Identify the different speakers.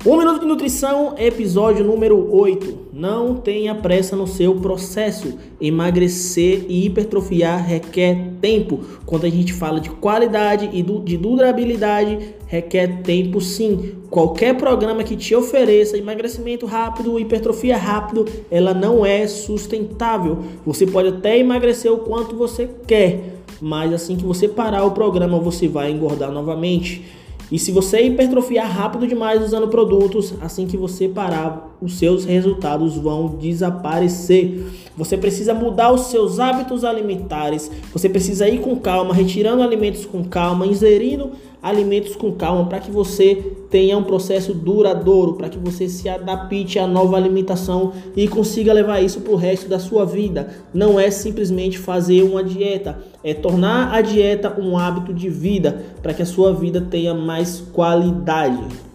Speaker 1: Um Minuto de Nutrição, episódio número 8. Não tenha pressa no seu processo. Emagrecer e hipertrofiar requer tempo. Quando a gente fala de qualidade e de durabilidade, requer tempo sim. Qualquer programa que te ofereça emagrecimento rápido, hipertrofia rápido, ela não é sustentável. Você pode até emagrecer o quanto você quer, mas assim que você parar o programa, você vai engordar novamente. E se você hipertrofiar rápido demais usando produtos, assim que você parar, os seus resultados vão desaparecer. Você precisa mudar os seus hábitos alimentares, você precisa ir com calma, retirando alimentos com calma, inserindo alimentos com calma, para que você tenha um processo duradouro, para que você se adapte à nova alimentação e consiga levar isso para o resto da sua vida. Não é simplesmente fazer uma dieta, é tornar a dieta um hábito de vida, para que a sua vida tenha mais qualidade.